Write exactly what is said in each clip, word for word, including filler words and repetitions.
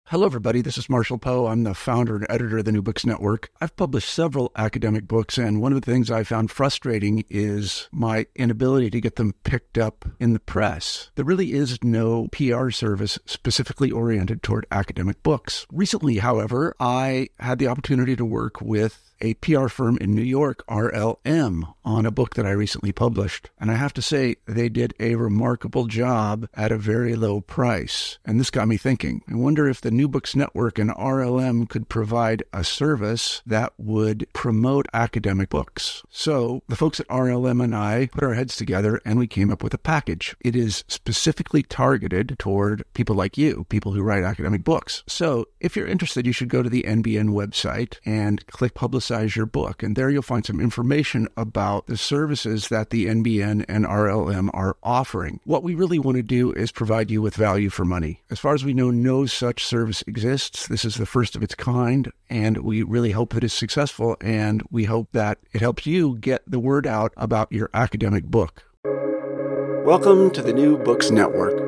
Hello, everybody. This is Marshall Poe. I'm the founder and editor of the New Books Network. I've published several academic books, and one of the things I found frustrating is my inability to get them picked up in the press. There really is no P R service specifically oriented toward academic books. Recently, however, I had the opportunity to work with a P R firm in New York, R L M, on a book that I recently published. And I have to say, they did a remarkable job at a very low price. And this got me thinking. I wonder if the New Books Network and R L M could provide a service that would promote academic books. So the folks at R L M and I put our heads together and we came up with a package. It is specifically targeted toward people like you, people who write academic books. So if you're interested, you should go to the N B N website and click Publicize your book. And there you'll find some information about the services that the N B N and R L M are offering. What we really want to do is provide you with value for money. As far as we know, no such service exists. This is the first of its kind, and we really hope that it's successful, and we hope that it helps you get the word out about your academic book. Welcome to the New Books Network.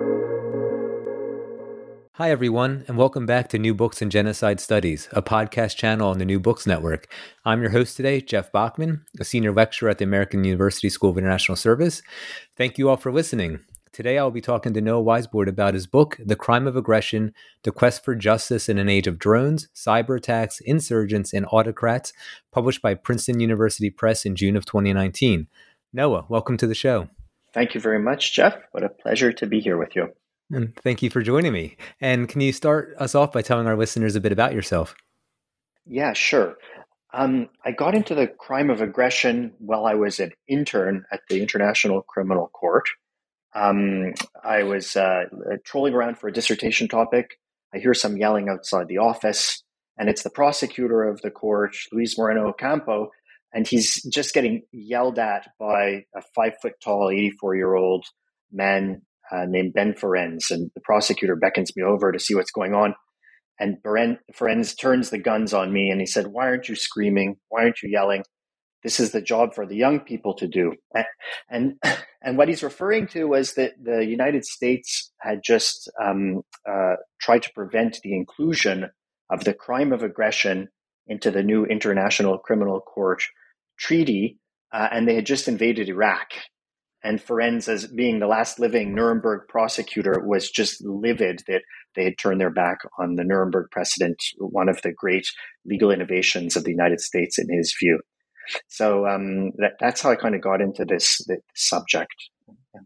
Hi, everyone, and welcome back to New Books in Genocide Studies, a podcast channel on the New Books Network. I'm your host today, Jeff Bachman, a senior lecturer at the American University School of International Service. Thank you all for listening. Today, I'll be talking to Noah Weisbord about his book, The Crime of Aggression, The Quest for Justice in an Age of Drones, Cyber Attacks, Insurgents, and Autocrats, published by Princeton University Press in June of twenty nineteen. Noah, welcome to the show. Thank you very much, Jeff. What a pleasure to be here with you. And thank you for joining me. And can you start us off by telling our listeners a bit about yourself? Yeah, sure. Um, I got into the crime of aggression while I was an intern at the International Criminal Court. Um, I was uh, trolling around for a dissertation topic. I hear some yelling outside the office, and it's the prosecutor of the court, Luis Moreno Ocampo, and he's just getting yelled at by a five-foot-tall, eighty-four-year-old man Uh, named Ben Ferenz, and the prosecutor beckons me over to see what's going on. And Beren, Ferenz turns the guns on me and he said, "Why aren't you screaming? Why aren't you yelling? This is the job for the young people to do." And and, and what he's referring to was that the United States had just um, uh, tried to prevent the inclusion of the crime of aggression into the new International Criminal Court treaty, uh, and they had just invaded Iraq. And Ferenz, as being the last living Nuremberg prosecutor, was just livid that they had turned their back on the Nuremberg precedent, one of the great legal innovations of the United States in his view. So um, that, that's how I kind of got into this, this subject. Yeah.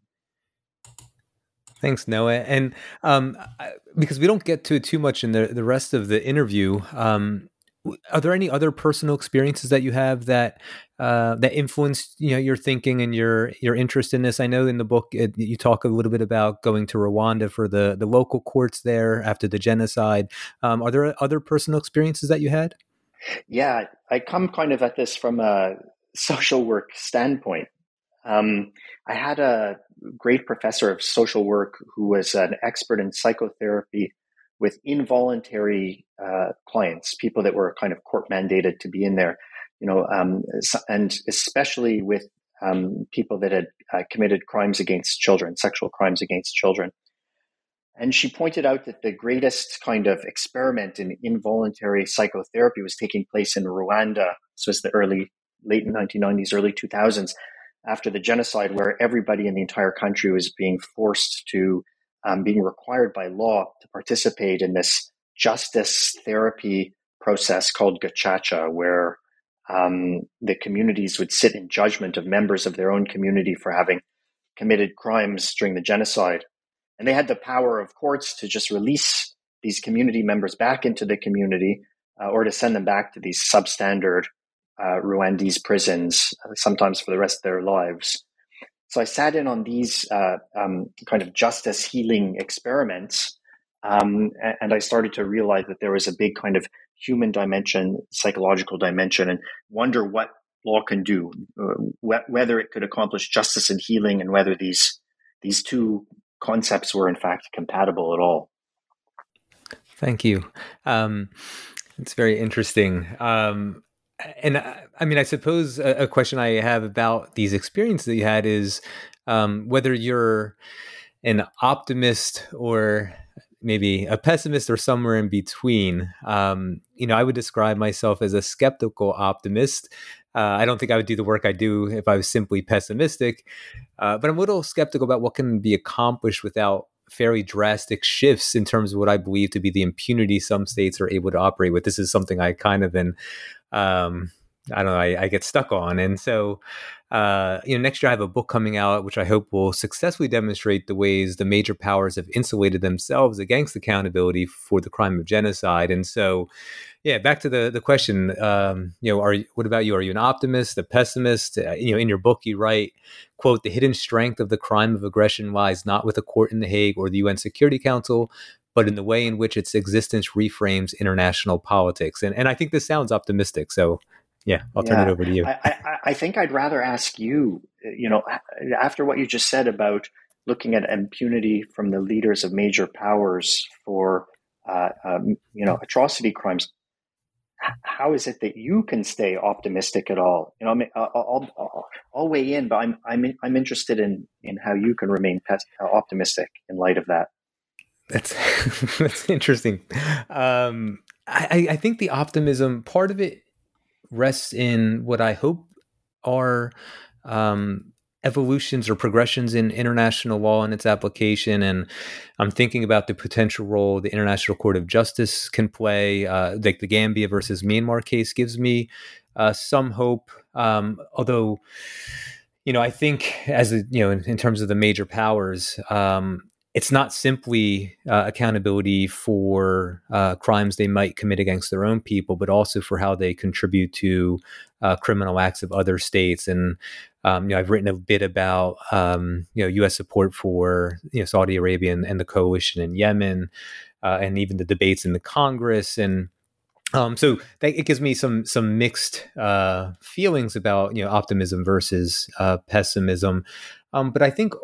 Thanks, Noah. And um, because we don't get to it too much in the, the rest of the interview, um, are there any other personal experiences that you have that uh, that influenced, you know, your thinking and your your interest in this? I know in the book it, you talk a little bit about going to Rwanda for the, the local courts there after the genocide. Um, are there other personal experiences that you had? Yeah, I come kind of at this from a social work standpoint. Um, I had a great professor of social work who was an expert in psychotherapy with involuntary uh, clients, people that were kind of court mandated to be in there, you know, um, and especially with um, people that had uh, committed crimes against children, sexual crimes against children. And she pointed out that the greatest kind of experiment in involuntary psychotherapy was taking place in Rwanda. This was the early, late nineteen nineties, early two thousands, after the genocide, where everybody in the entire country was being forced to Um, being required by law to participate in this justice therapy process called gacaca, where um, the communities would sit in judgment of members of their own community for having committed crimes during the genocide. And they had the power of courts to just release these community members back into the community uh, or to send them back to these substandard uh, Rwandese prisons, uh, sometimes for the rest of their lives. So I sat in on these uh, um, kind of justice healing experiments, um, and I started to realize that there was a big kind of human dimension, psychological dimension, and wonder what law can do, uh, wh- whether it could accomplish justice and healing, and whether these these two concepts were in fact compatible at all. Thank you. Um, it's very interesting. Um, And I, I mean, I suppose a, a question I have about these experiences that you had is um, whether you're an optimist or maybe a pessimist or somewhere in between. Um, you know, I would describe myself as a skeptical optimist. Uh, I don't think I would do the work I do if I was simply pessimistic, uh, but I'm a little skeptical about what can be accomplished without fairly drastic shifts in terms of what I believe to be the impunity some states are able to operate with. This is something I kind of been, um, I don't know, I, I get stuck on. And so, uh, you know, next year I have a book coming out, which I hope will successfully demonstrate the ways the major powers have insulated themselves against accountability for the crime of genocide. And so, yeah, back to the the question, um, you know, are what about you? Are you an optimist, a pessimist? Uh, you know, in your book, you write, quote, "The hidden strength of the crime of aggression lies not with a court in The Hague or the U N Security Council, but in the way in which its existence reframes international politics." And and I think this sounds optimistic. So, yeah, I'll yeah, turn it over to you. I, I, I think I'd rather ask you, you know, after what you just said about looking at impunity from the leaders of major powers for, uh, um, you know, atrocity crimes. How is it that you can stay optimistic at all? You know, I mean, I'll, I'll, I'll weigh in, but I'm I'm I'm interested in in how you can remain pes- optimistic in light of that. That's that's interesting. Um, I, I think the optimism part of it rests in what I hope are um, evolutions or progressions in international law and its application. And I'm thinking about the potential role the International Court of Justice can play. Uh, like the Gambia versus Myanmar case gives me uh, some hope. Um, although, you know, I think as a, you know, in, in terms of the major powers, um, it's not simply uh, accountability for uh, crimes they might commit against their own people, but also for how they contribute to uh, criminal acts of other states. And um, you know, I've written a bit about um, you know U S support for you know Saudi Arabia and, and the coalition in Yemen, uh, and even the debates in the Congress. And um, so that, it gives me some some mixed uh, feelings about you know optimism versus uh, pessimism. Um, but I think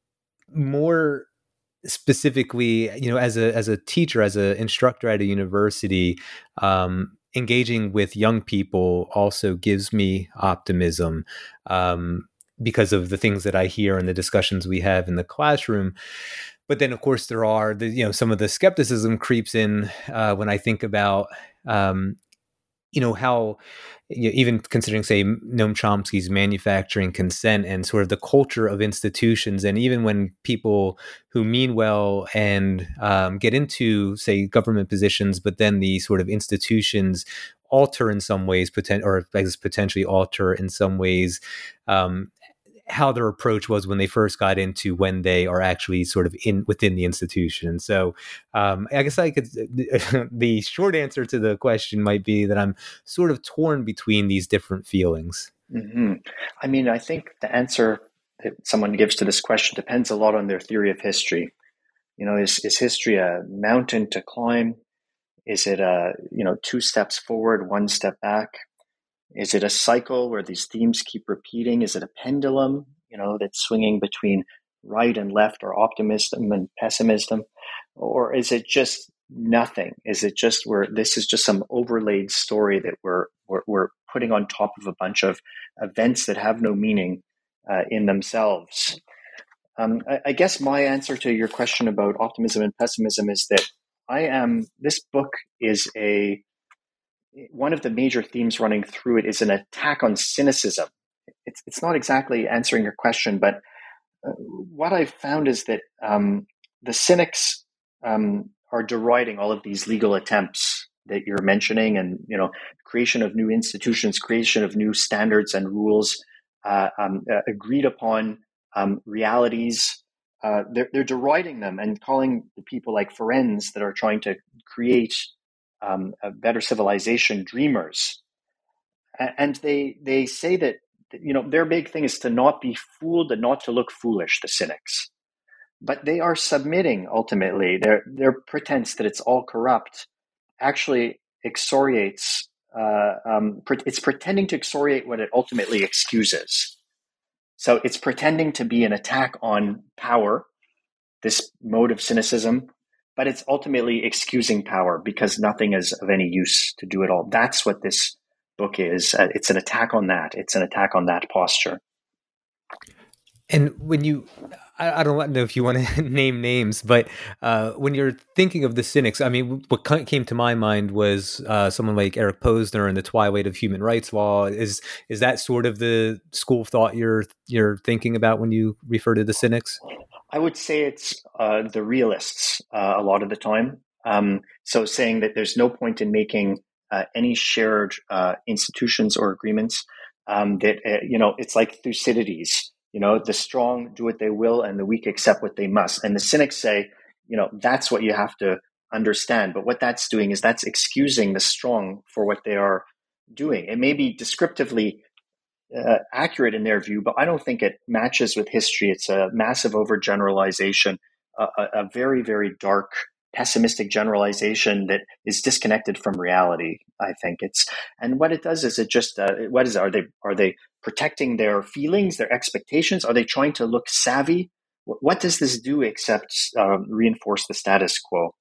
more specifically, you know, as a as a teacher, as an instructor at a university, um, engaging with young people also gives me optimism um, because of the things that I hear and the discussions we have in the classroom. But then, of course, there are the you know some of the skepticism creeps in uh, when I think about um, you know how you know, even considering, say, Noam Chomsky's manufacturing consent and sort of the culture of institutions, and even when people who mean well and um, get into, say, government positions, but then the sort of institutions alter in some ways, poten- or I guess potentially alter in some ways, um, how their approach was when they first got into when they are actually sort of in within the institution. So um, I guess I could, the short answer to the question might be that I'm sort of torn between these different feelings. Mm-hmm. I mean, I think the answer that someone gives to this question depends a lot on their theory of history. You know, is, is history a mountain to climb? Is it a, you know, two steps forward, one step back? Is it a cycle where these themes keep repeating? Is it a pendulum, you know, that's swinging between right and left, or optimism and pessimism? Or is it just nothing? Is it just where this is just some overlaid story that we're we're, we're putting on top of a bunch of events that have no meaning uh, in themselves? Um, I, I guess my answer to your question about optimism and pessimism is that I am, this book is a, one of the major themes running through it is an attack on cynicism. It's it's not exactly answering your question, but uh, what I've found is that um, the cynics um, are deriding all of these legal attempts that you're mentioning, and you know, creation of new institutions, creation of new standards and rules, uh, um, uh, agreed upon um, realities. Uh, they're, they're deriding them and calling the people like Ferenz that are trying to create Um, a better civilization dreamers. And they they say that, you know, their big thing is to not be fooled and not to look foolish, the cynics. But they are submitting, ultimately, their their pretense that it's all corrupt actually excoriates, uh, um, it's pretending to excoriate what it ultimately excuses. So it's pretending to be an attack on power, this mode of cynicism, but it's ultimately excusing power because nothing is of any use to do it all. That's what this book is. Uh, it's an attack on that. It's an attack on that posture. And when you, I, I don't know if you want to name names, but uh, when you're thinking of the cynics, I mean, what came to my mind was uh, someone like Eric Posner and the Twilight of Human Rights Law. Is is that sort of the school of thought you're you're thinking about when you refer to the cynics? I would say it's uh, the realists uh, a lot of the time. Um, so saying that there's no point in making uh, any shared uh, institutions or agreements. Um, that uh, you know, it's like Thucydides. You know, the strong do what they will, and the weak accept what they must. And the cynics say, you know, that's what you have to understand. But what that's doing is that's excusing the strong for what they are doing. It may be descriptively uh, accurate in their view, but I don't think it matches with history. It's a massive overgeneralization, a, a, a very, very dark, pessimistic generalization that is disconnected from reality. I think it's, and what it does is it just, uh, what is, are they, are they protecting their feelings, their expectations? Are they trying to look savvy? What does this do except uh, reinforce the status quo?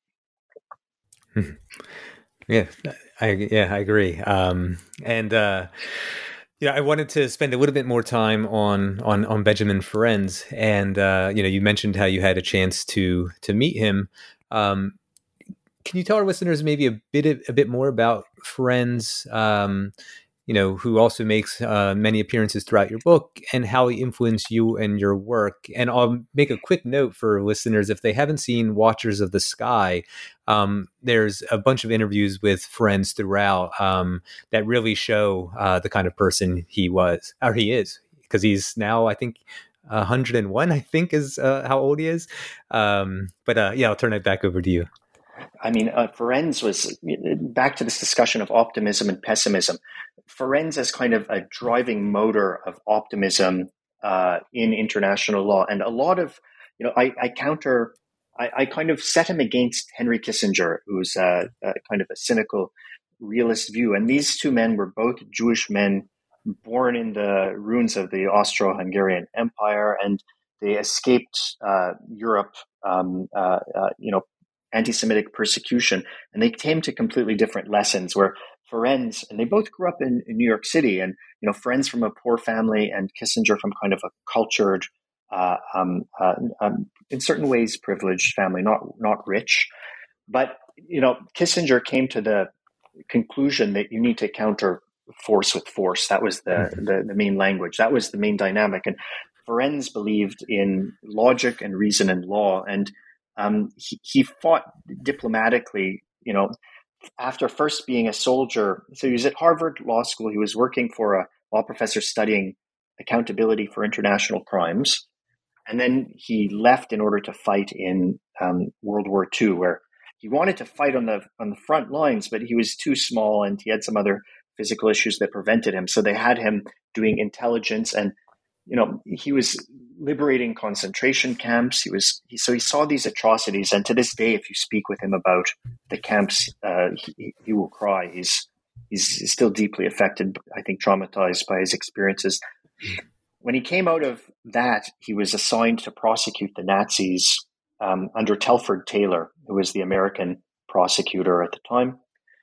Yeah, I, yeah, I agree. Um, and, uh, Yeah, I wanted to spend a little bit more time on on on Benjamin Ferencz, and uh, you know, you mentioned how you had a chance to to meet him. Um, can you tell our listeners maybe a bit a bit more about Ferencz? Um, you know, who also makes uh, many appearances throughout your book, and how he influenced you and your work. And I'll make a quick note for listeners, if they haven't seen Watchers of the Sky, um, there's a bunch of interviews with Ferencz throughout um, that really show uh, the kind of person he was, or he is, because he's now, I think, one hundred and one, I think is uh, how old he is. Um, but uh, yeah, I'll turn it back over to you. I mean, uh, Ferencz was, back to this discussion of optimism and pessimism. Ferencz is kind of a driving motor of optimism uh, in international law. And a lot of, you know, I, I counter, I, I kind of set him against Henry Kissinger, who's uh, uh, kind of a cynical realist view. And these two men were both Jewish men born in the ruins of the Austro-Hungarian Empire, and they escaped uh, Europe, um, uh, uh, you know, anti-Semitic persecution, and they came to completely different lessons. Where Ferencz, and they both grew up in, in New York City, and you know, Ferencz from a poor family, and Kissinger from kind of a cultured, uh, um, uh, um, in certain ways, privileged family, not not rich. But you know, Kissinger came to the conclusion that you need to counter force with force. That was the, mm-hmm. the the main language. That was the main dynamic. And Ferencz believed in logic and reason and law, and Um, he, he fought diplomatically, you know, after first being a soldier. So he was at Harvard Law School. He was working for a law professor studying accountability for international crimes. And then he left in order to fight in um, World War Two, where he wanted to fight on the on the front lines, but he was too small and he had some other physical issues that prevented him. So they had him doing intelligence, and you know, he was liberating concentration camps. He was he, so he saw these atrocities, and to this day, if you speak with him about the camps, uh, he, he will cry. He's he's still deeply affected, I think, traumatized by his experiences. When he came out of that, he was assigned to prosecute the Nazis um, under Telford Taylor, who was the American prosecutor at the time.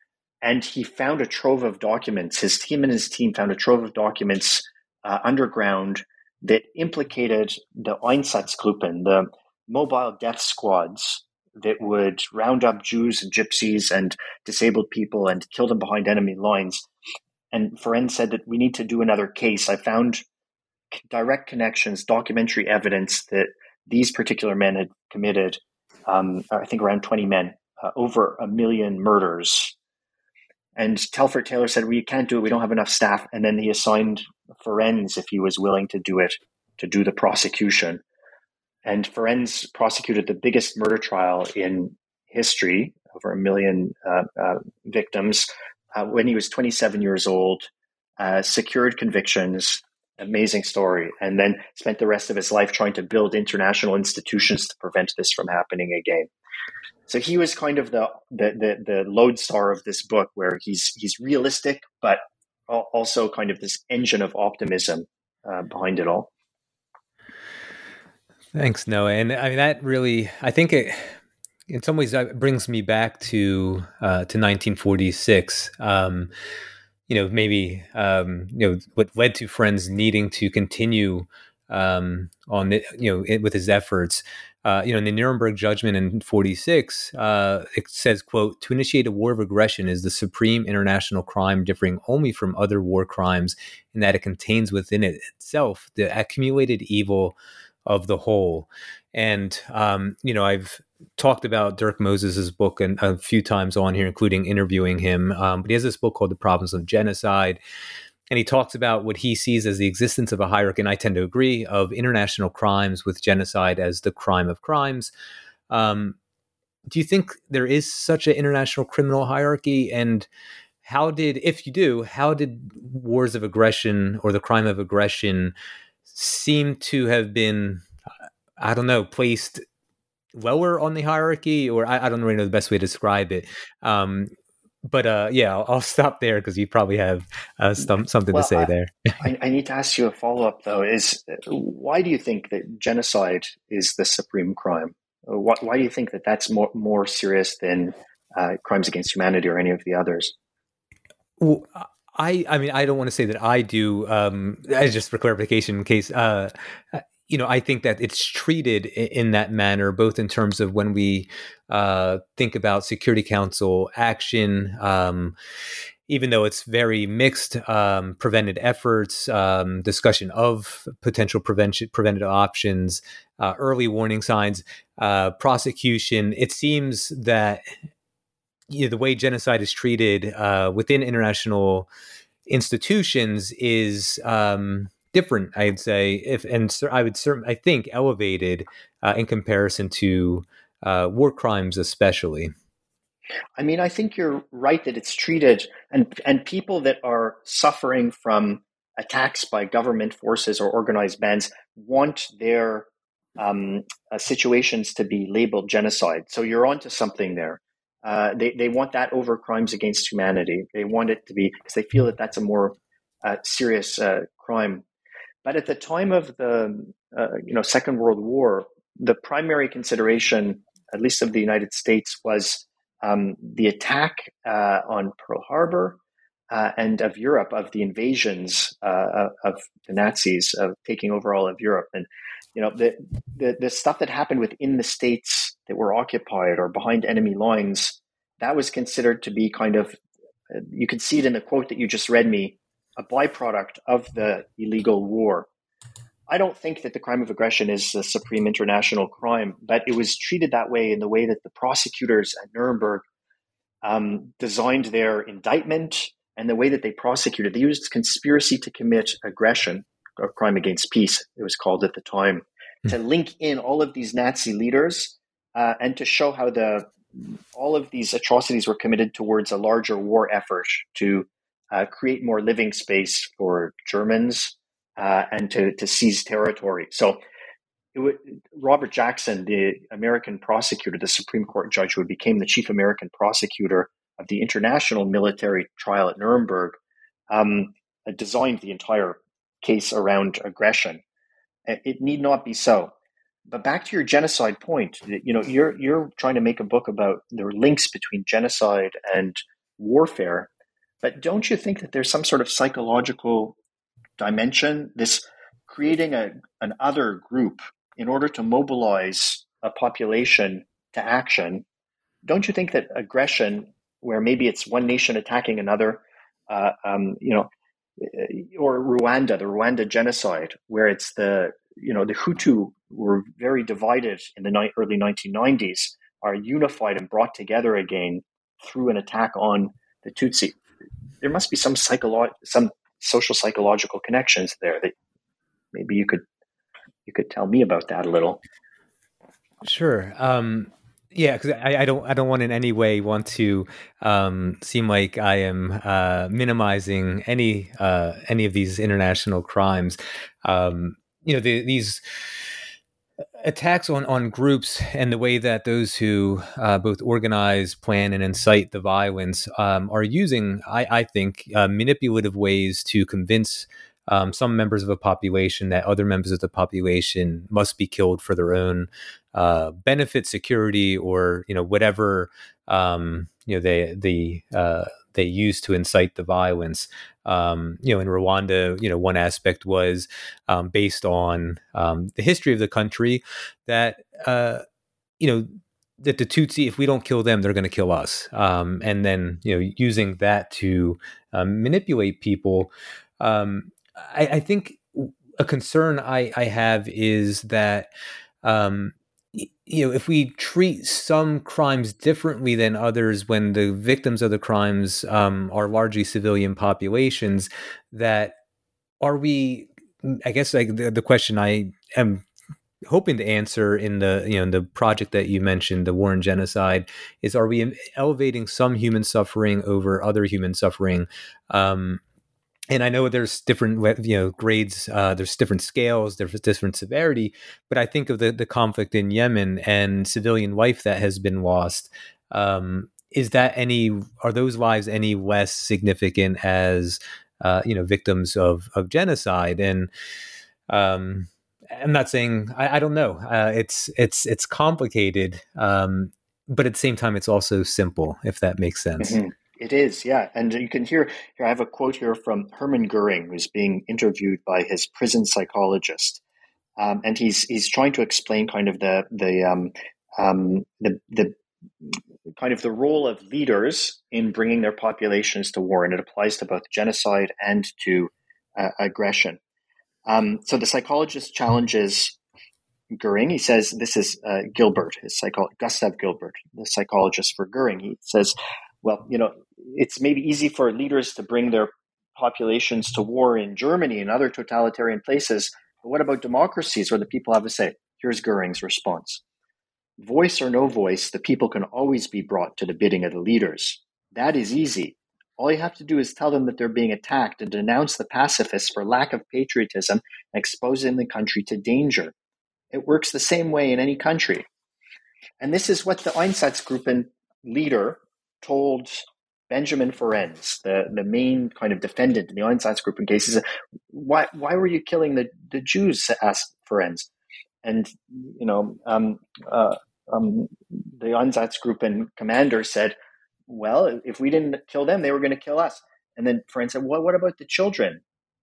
And he found a trove of documents. His team and his team found a trove of documents uh, underground that implicated the Einsatzgruppen, the mobile death squads that would round up Jews and gypsies and disabled people and kill them behind enemy lines. And Ferencz said that we need to do another case. I found direct connections, documentary evidence that these particular men had committed, um, I think around twenty men, uh, over a million murders. And Telford Taylor said, we can't do it. We don't have enough staff. And then he assigned Ferencz, if he was willing to do it, to do the prosecution. And Ferencz prosecuted the biggest murder trial in history, over a million uh, uh, victims, uh, when he was twenty-seven years old, uh, secured convictions, amazing story, and then spent the rest of his life trying to build international institutions to prevent this from happening again. So he was kind of the the the, the lodestar of this book, where he's he's realistic, but also kind of this engine of optimism uh, behind it all. Thanks, Noah. And I mean, that really, I think it, in some ways, that brings me back to uh, to nineteen forty-six. Um, you know, maybe um, you know what led to Ferencz needing to continue um, on the, you know, it, with his efforts. Uh, you know, in the Nuremberg judgment in forty-six, uh, it says, quote, "To initiate a war of aggression is the supreme international crime, differing only from other war crimes in that it contains within it itself the accumulated evil of the whole." And, um, you know, I've talked about Dirk Moses's book and a few times on here, including interviewing him. Um, but he has this book called The Problems of Genocide. And he talks about what he sees as the existence of a hierarchy, and I tend to agree, of international crimes, with genocide as the crime of crimes. Um, do you think there is such an international criminal hierarchy? And how did, if you do, how did wars of aggression or the crime of aggression seem to have been, I don't know, placed lower on the hierarchy? Or I, I don't really know the best way to describe it. Um, But uh, yeah, I'll, I'll stop there because you probably have uh, some, something well, to say I, there. I, I need to ask you a follow-up, though. Is why do you think that genocide is the supreme crime? Why, why do you think that that's more more serious than uh, crimes against humanity or any of the others? Well, I, I mean, I don't want to say that I do. Um, just for clarification, in case. Uh, you know, I think that it's treated in that manner, both in terms of when we uh, think about Security Council action, um, even though it's very mixed, um, prevented efforts, um, discussion of potential prevention, preventative options, uh, early warning signs, uh, prosecution. It seems that, you know, the way genocide is treated uh, within international institutions is um, different, I'd say, if and so I would certainly, I think, elevated uh, in comparison to uh, war crimes, especially. I mean, I think you're right that it's treated, and and people that are suffering from attacks by government forces or organized bands want their um, uh, situations to be labeled genocide. So you're onto something there. Uh, they they want that over crimes against humanity. They want it to be, because they feel that that's a more uh, serious uh, crime. But at the time of the uh, you know Second World War, the primary consideration, at least of the United States, was um, the attack uh, on Pearl Harbor uh, and of Europe, of the invasions uh, of the Nazis, of taking over all of Europe. And you know the, the the stuff that happened within the states that were occupied or behind enemy lines, that was considered to be kind of, you can see it in the quote that you just read me, a byproduct of the illegal war. I don't think that the crime of aggression is a supreme international crime, but it was treated that way in the way that the prosecutors at Nuremberg um, designed their indictment and the way that they prosecuted. They used conspiracy to commit aggression, or crime against peace, it was called at the time, mm-hmm. to link in all of these Nazi leaders uh, and to show how the all of these atrocities were committed towards a larger war effort to uh, create more living space for Germans uh, and to, to seize territory. So it would, Robert Jackson, the American prosecutor, the Supreme Court judge who became the chief American prosecutor of the international military trial at Nuremberg, um, designed the entire case around aggression. It need not be so. But back to your genocide point, you know, you're you're trying to make a book about the links between genocide and warfare, but don't you think that there's some sort of psychological dimension, this creating a an other group in order to mobilize a population to action? Don't you think that aggression, where maybe it's one nation attacking another, uh, um, you know, or Rwanda, the Rwanda genocide, where it's the, you know, the Hutu were very divided in the ni- early nineteen nineties, are unified and brought together again through an attack on the Tutsi. There must be some psycholo- some social psychological connections there that maybe you could you could tell me about that a little. Sure. Um, yeah, because I, I don't I don't want in any way want to um, seem like I am uh, minimizing any uh, any of these international crimes. Um, you know, the, these attacks on, on groups and the way that those who uh, both organize, plan, and incite the violence um, are using, I, I think, uh, manipulative ways to convince um, some members of a population that other members of the population must be killed for their own uh, benefit, security, or you know whatever um, you know they the uh, they used to incite the violence. Um, you know, in Rwanda, you know, one aspect was um, based on um, the history of the country that, uh, you know, that the Tutsi, if we don't kill them, they're going to kill us. Um, and then, you know, using that to um, manipulate people. Um, I, I think a concern I, I have is that, um, you know, if we treat some crimes differently than others when the victims of the crimes um, are largely civilian populations, that are we, I guess like the, the question I am hoping to answer in the, you know, in the project that you mentioned, the War and Genocide, is are we elevating some human suffering over other human suffering? Um, And I know there's different, you know, grades. Uh, there's different scales. There's different severity. But I think of the, the conflict in Yemen and civilian life that has been lost. Um, is that any? Are those lives any less significant as, uh, you know, victims of of genocide? And um, I'm not saying I, I don't know. Uh, it's it's it's complicated, um, but at the same time, it's also simple. If that makes sense. Mm-hmm. It is, yeah. And you can hear here, I have a quote here from Hermann Goering, who's being interviewed by his prison psychologist. Um, and he's he's trying to explain kind of the the um, um, the the kind of the role of leaders in bringing their populations to war, and it applies to both genocide and to uh, aggression. Um, so the psychologist challenges Goering. He says, this is uh, Gilbert, his psycho- Gustav Gilbert, the psychologist for Goering. He says, well, you know, it's maybe easy for leaders to bring their populations to war in Germany and other totalitarian places. But what about democracies where the people have a say? Here's Goering's response. Voice or no voice, the people can always be brought to the bidding of the leaders. That is easy. All you have to do is tell them that they're being attacked and denounce the pacifists for lack of patriotism and exposing the country to danger. It works the same way in any country. And this is what the Einsatzgruppen leader told Benjamin Ferencz, the, the main kind of defendant in the Einsatzgruppen case. He said, why, why were you killing the, the Jews, asked Ferencz. And, you know, um, uh, um, the Einsatzgruppen commander said, well, if we didn't kill them, they were going to kill us. And then Ferencz said, well, what about the children?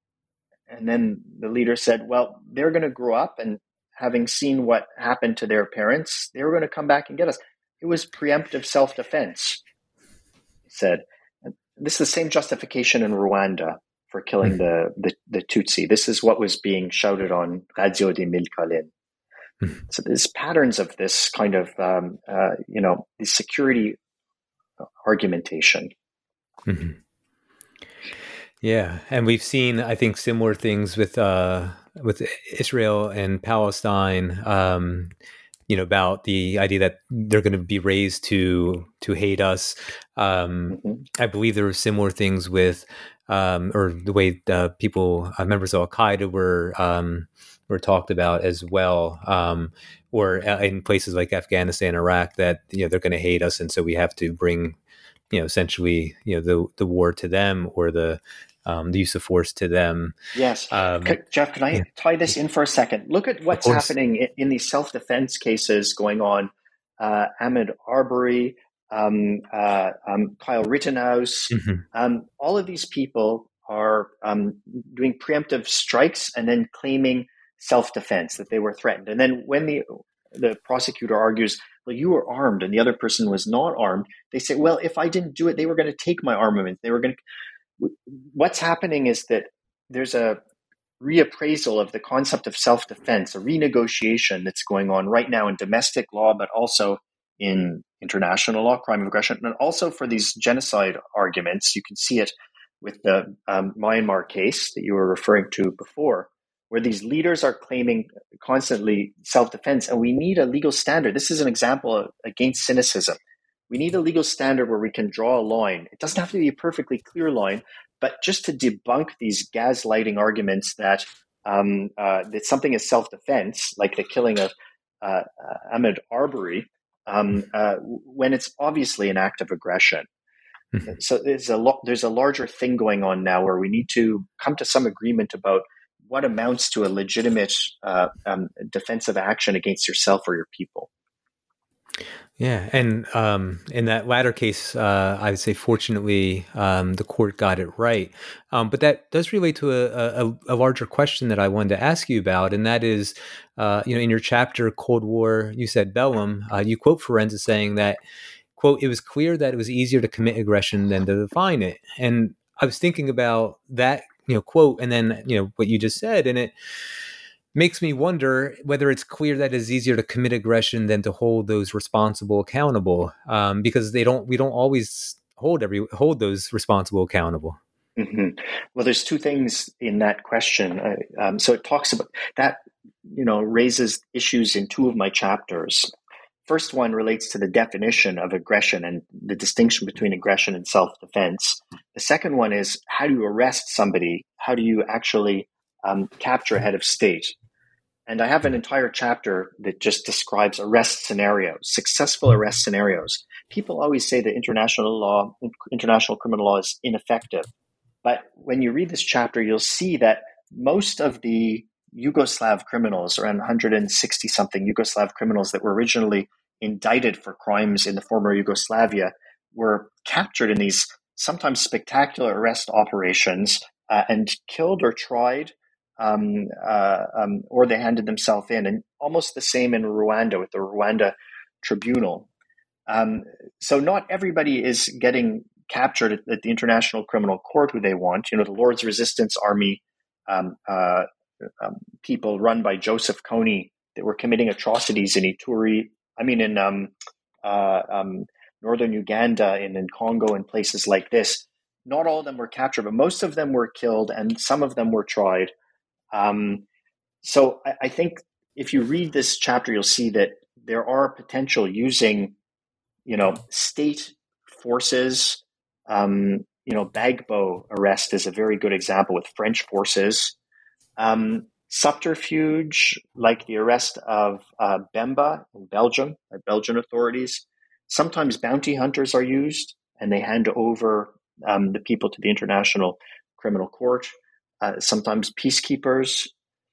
And then the leader said, well, they're going to grow up, and having seen what happened to their parents, they were going to come back and get us. It was preemptive self-defense, he said. And this is the same justification in Rwanda for killing mm-hmm. the, the, the Tutsi. This is what was being shouted on Radio des Mille Collines. Mm-hmm. So there's patterns of this kind of, um, uh, you know, the security argumentation. Mm-hmm. Yeah, and we've seen, I think, similar things with uh, with Israel and Palestine. Um, you know, about the idea that they're going to be raised to to hate us. Um, mm-hmm. I believe there were similar things with, um, or the way uh, people, uh, members of Al Qaeda were um, were talked about as well, um, or in places like Afghanistan, Iraq, that you know they're going to hate us, and so we have to bring, you know, essentially, you know, the the war to them, or the Um, the use of force to them. Yes. Um, C- Jeff, can I yeah. tie this in for a second? Look at what's happening in, in these self-defense cases going on. Uh, Ahmed Arbery, um, uh, um, Kyle Rittenhouse, mm-hmm. um, all of these people are um, doing preemptive strikes and then claiming self-defense, that they were threatened. And then when the the prosecutor argues, well, you were armed and the other person was not armed, they say, well, if I didn't do it, they were going to take my armament. They were going to... What's happening is that there's a reappraisal of the concept of self-defense, a renegotiation that's going on right now in domestic law, but also in international law, crime of aggression, and also for these genocide arguments. You can see it with the um, Myanmar case that you were referring to before, where these leaders are claiming constantly self-defense, and we need a legal standard. This is an example against cynicism. We need a legal standard where we can draw a line. It doesn't have to be a perfectly clear line, but just to debunk these gaslighting arguments that um, uh, that something is self-defense, like the killing of uh, uh, Ahmed Arbery, um, uh, when it's obviously an act of aggression. Mm-hmm. So there's a lo- there's a larger thing going on now where we need to come to some agreement about what amounts to a legitimate uh, um, defensive action against yourself or your people. Yeah, and um, in that latter case, uh, I would say fortunately um, the court got it right. Um, but that does relate to a, a, a larger question that I wanted to ask you about, and that is, uh, you know, in your chapter Cold War, you said Bellum, uh, you quote Ferencz as saying that, quote, "It was clear that it was easier to commit aggression than to define it." And I was thinking about that, you know, quote, and then you know what you just said, and it makes me wonder whether it's clear that it's easier to commit aggression than to hold those responsible accountable, um, because they don't. We don't always hold every hold those responsible accountable. Mm-hmm. Well, there's two things in that question. Uh, um, so it talks about that. You know, raises issues in two of my chapters. First one relates to the definition of aggression and the distinction between aggression and self-defense. The second one is how do you arrest somebody? How do you actually um, capture a head of state? And I have an entire chapter that just describes arrest scenarios, successful arrest scenarios. People always say that international law, international criminal law is ineffective. But when you read this chapter, you'll see that most of the Yugoslav criminals, around one hundred sixty something Yugoslav criminals that were originally indicted for crimes in the former Yugoslavia, were captured in these sometimes spectacular arrest operations uh, and killed or tried, um, uh, um, or they handed themselves in. And almost the same in Rwanda with the Rwanda Tribunal. Um, so not everybody is getting captured at, at the International Criminal Court who they want. You know, the Lord's Resistance Army um, uh, um, people run by Joseph Kony that were committing atrocities in Ituri, I mean in um, uh, um, northern Uganda and in Congo and places like this. Not all of them were captured, but most of them were killed and some of them were tried. Um, so I, I think if you read this chapter, you'll see that there are potential using, you know, state forces. Um, you know, Gbagbo arrest is a very good example with French forces. Um, subterfuge, like the arrest of uh, Bemba in Belgium by Belgian authorities. Sometimes bounty hunters are used, and they hand over um, the people to the International Criminal Court. Uh, sometimes peacekeepers.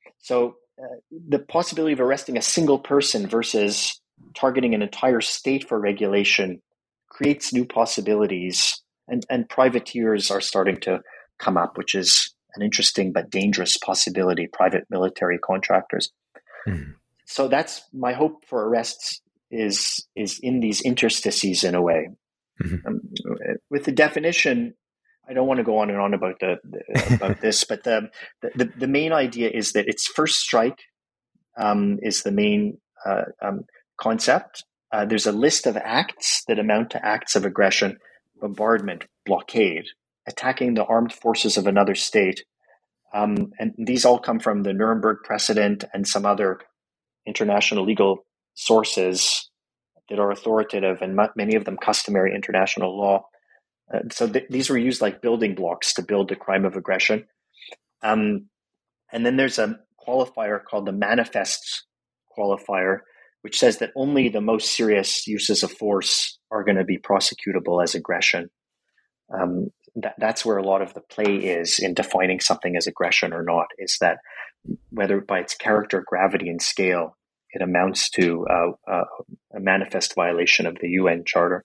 So uh, the possibility of arresting a single person versus targeting an entire state for regulation creates new possibilities, and, and privateers are starting to come up, which is an interesting but dangerous possibility, private military contractors. Mm. So that's my hope for arrests is, is in these interstices in a way. Mm-hmm. Um, with the definition, I don't want to go on and on about the, the about this, but the, the the main idea is that it's first strike um, is the main uh, um, concept. Uh, there's a list of acts that amount to acts of aggression: bombardment, blockade, attacking the armed forces of another state, um, and these all come from the Nuremberg precedent and some other international legal sources that are authoritative and m- many of them customary international law. Uh, so th- these were used like building blocks to build the crime of aggression. Um, and then there's a qualifier called the manifest qualifier, which says that only the most serious uses of force are going to be prosecutable as aggression. Um, that, that's where a lot of the play is in defining something as aggression or not, is that whether by its character, gravity, and scale, it amounts to uh, uh, a manifest violation of the U N Charter.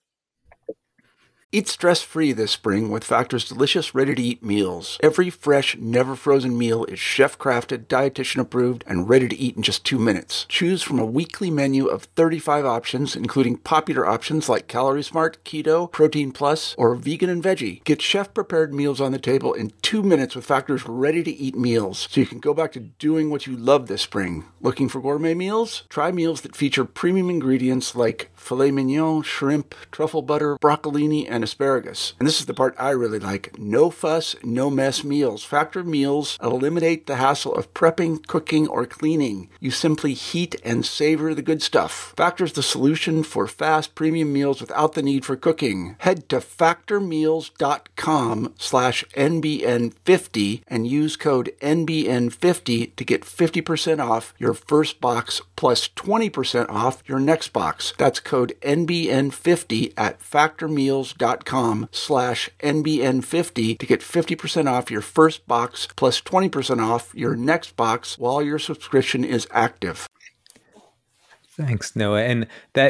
Eat stress-free this spring with Factor's delicious, ready-to-eat meals. Every fresh, never-frozen meal is chef-crafted, dietitian-approved, and ready to eat in just two minutes. Choose from a weekly menu of thirty-five options, including popular options like Calorie Smart, Keto, Protein Plus, or Vegan and Veggie. Get chef-prepared meals on the table in two minutes with Factor's ready-to-eat meals, so you can go back to doing what you love this spring. Looking for gourmet meals? Try meals that feature premium ingredients like filet mignon, shrimp, truffle butter, broccolini, and asparagus. And this is the part I really like. No fuss, no mess meals. Factor meals eliminate the hassle of prepping, cooking, or cleaning. You simply heat and savor the good stuff. Factor's the solution for fast premium meals without the need for cooking. Head to factormeals.com slash NBN50 and use code N B N fifty to get fifty percent off your first box plus twenty percent off your next box. That's code N B N fifty at factormeals.com slash NBN50 to get fifty percent off your first box plus twenty percent off your next box while your subscription is active. Thanks, Noah. And that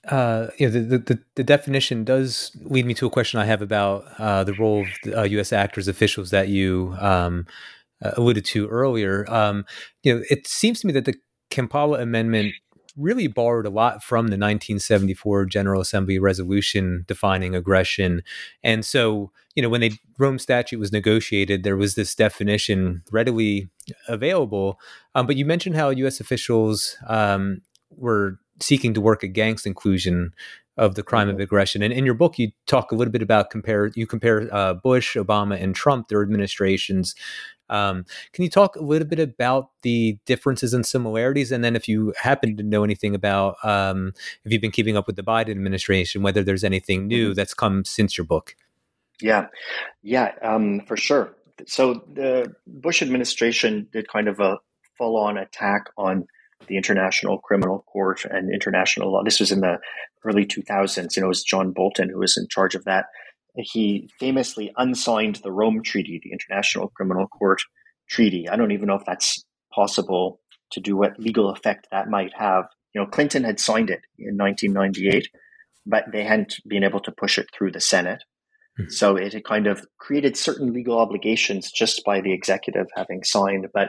uh, you know, the, the the definition does lead me to a question I have about uh, the role of the, uh, U S actors, officials that you um, uh, alluded to earlier. Um, you know, it seems to me that the Kampala Amendment really borrowed a lot from the nineteen seventy-four General Assembly resolution defining aggression. And so, you know, when the Rome Statute was negotiated, there was this definition readily available. Um, but you mentioned how U S officials um, were seeking to work against inclusion of the crime mm-hmm. of aggression. And in your book, you talk a little bit about compare, you compare uh, Bush, Obama, and Trump, their administrations. Um, can you talk a little bit about the differences and similarities? And then if you happen to know anything about, um, if you've been keeping up with the Biden administration, whether there's anything new mm-hmm. that's come since your book. Yeah, yeah, um, for sure. So the Bush administration did kind of a full-on attack on the International Criminal Court and international law. This was in the early two thousands. You know, it was John Bolton who was in charge of that. He famously unsigned the Rome Treaty, the International Criminal Court Treaty. I don't even know if that's possible to do, what legal effect that might have. You know, Clinton had signed it in nineteen ninety-eight, but they hadn't been able to push it through the Senate. Mm-hmm. So it had kind of created certain legal obligations just by the executive having signed. But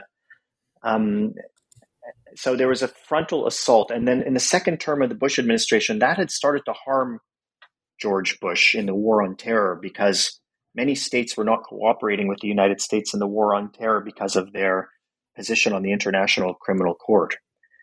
um, so there was a frontal assault. And then in the second term of the Bush administration, that had started to harm George Bush in the war on terror, because many states were not cooperating with the United States in the war on terror because of their position on the International Criminal Court.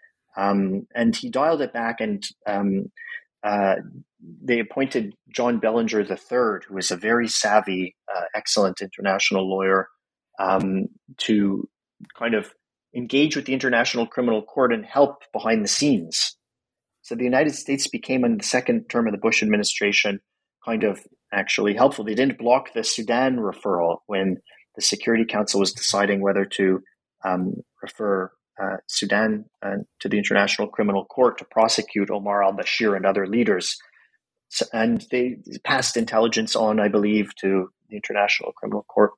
Um, and he dialed it back, and um, uh, they appointed John Bellinger the third, who was a very savvy, uh, excellent international lawyer, um, to kind of engage with the International Criminal Court and help behind the scenes. So the United States became, in the second term of the Bush administration, kind of actually helpful. They didn't block the Sudan referral when the Security Council was deciding whether to um, refer uh, Sudan uh, to the International Criminal Court to prosecute Omar al-Bashir and other leaders. So, and they passed intelligence on, I believe, to the International Criminal Court.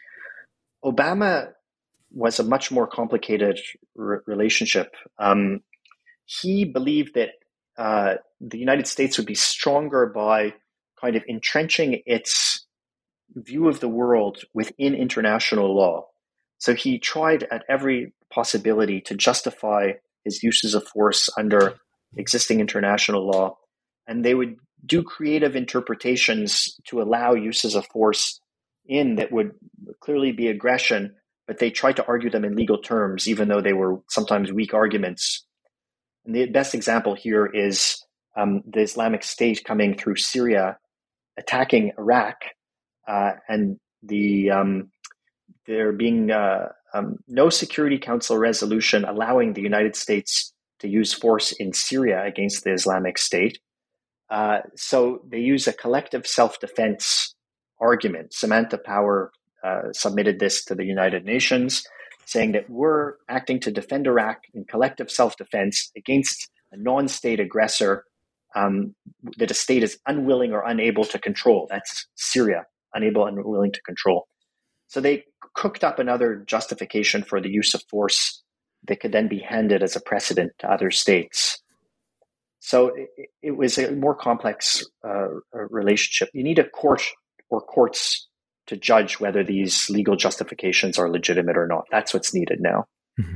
Obama was a much more complicated re- relationship. Um, He believed that uh, the United States would be stronger by kind of entrenching its view of the world within international law. So he tried at every possibility to justify his uses of force under existing international law. And they would do creative interpretations to allow uses of force in that would clearly be aggression, but they tried to argue them in legal terms, even though they were sometimes weak arguments. And the best example here is um, the Islamic State coming through Syria, attacking Iraq, uh, and the um, there being uh, um, no Security Council resolution allowing the United States to use force in Syria against the Islamic State. Uh, so they use a collective self-defense argument. Samantha Power uh, submitted this to the United Nations, saying that we're acting to defend Iraq in collective self-defense against a non-state aggressor um, that a state is unwilling or unable to control. That's Syria, unable and unwilling to control. So they cooked up another justification for the use of force that could then be handed as a precedent to other states. So it, it was a more complex uh, relationship. You need a court or courts to judge whether these legal justifications are legitimate or not. That's what's needed now. Mm-hmm.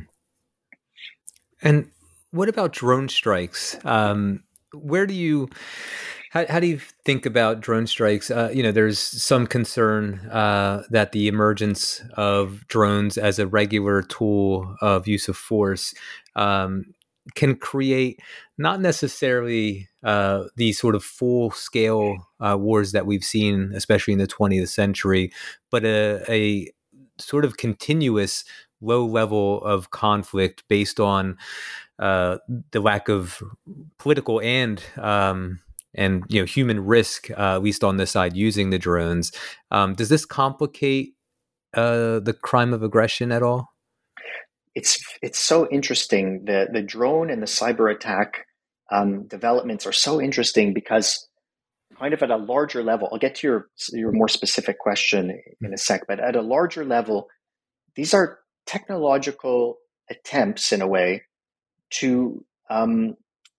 And what about drone strikes? Um, where do you, how, how do you think about drone strikes? Uh, you know, there's some concern uh, that the emergence of drones as a regular tool of use of force um, can create not necessarily uh, these sort of full-scale uh, wars that we've seen, especially in the twentieth century, but a, a sort of continuous low level of conflict based on uh, the lack of political and um, and you know human risk, uh, at least on this side, using the drones. Um, does this complicate uh, the crime of aggression at all? It's it's so interesting. The the drone and the cyber attack um, developments are so interesting because kind of at a larger level, I'll get to your your more specific question in a sec, but at a larger level, these are technological attempts in a way to um,